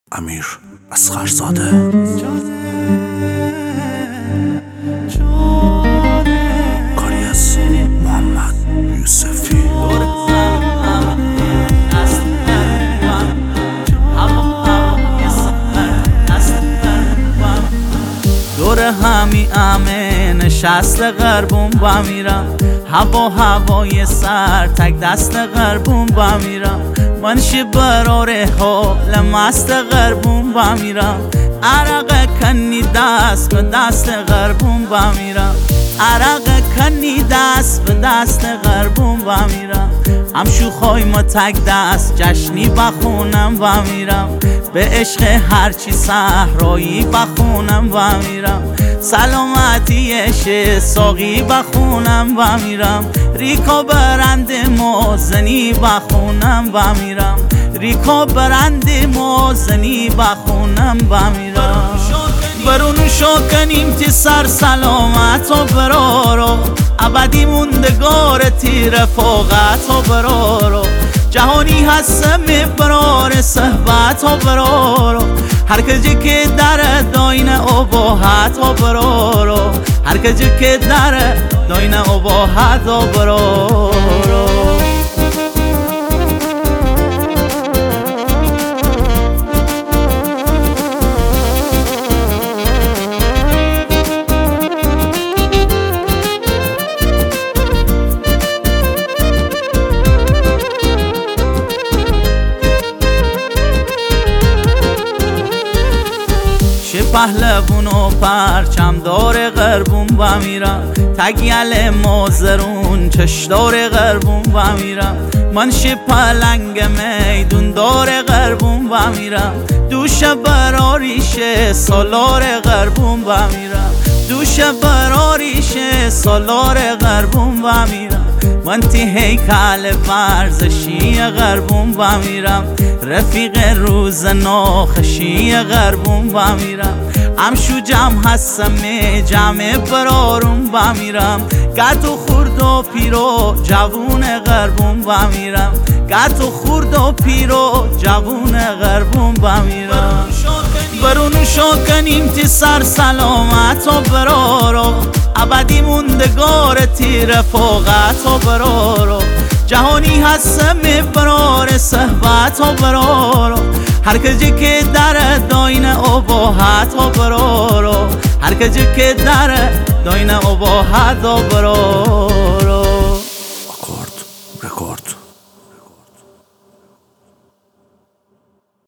امیر اصغرزاده. کاری از محمد یوسفی. دور همی امه نشست غربون با میرم، هوای سر تک دست غربون با میرم، منشی براره حال مست غربون با میرم، عرق کنی دست به دست غربون با میرم، عرق کنی دست به دست غربون با میرم، هم شوخای ما تک دست جشنی بخونم و میرم، به عشق هرچی صحرایی بخونم و میرم، سلامتی عشق ساقی بخونم و میرم، ریکا برند موزنی بخونم و میرم، ریکا برند موزنی بخونم و میرم. برونو شو کنیم تی سر سلامت و برارو، ابدی موندگار تی رفاقت و برارو، جهانی هستم برار صحبت و برارو، هر کجی که در داین اباحت و برارو، هر کجی که در داین اباحت و برارو. پهلوون و پرچم دار غربون با میرم، تگیل مازرون چشدار غربون با میرم، منشی پلنگ میدون دار غربون با میرم، دوش براریش سالار غربون با میرم، دوش براریش سالار غربون با میرم، من تی هیکل ورزشی غربون با میرم، رفیق روز ناخشی غربون با میرم، امشو جمع هستم جمع برارون با میرم، گتو خورد و پیرو جوون غربون با میرم، گتو خورد و پیرو جوون غربون با میرم. برونو شو کنیم تی سر سلامت و برارو، ابدی موندگار تی رفاقت و برارو، جهانی هستم برار صحبت و برارو، هر کجی که در داین اباحت و برارو، هر کجی که در داین اباحت و برارو.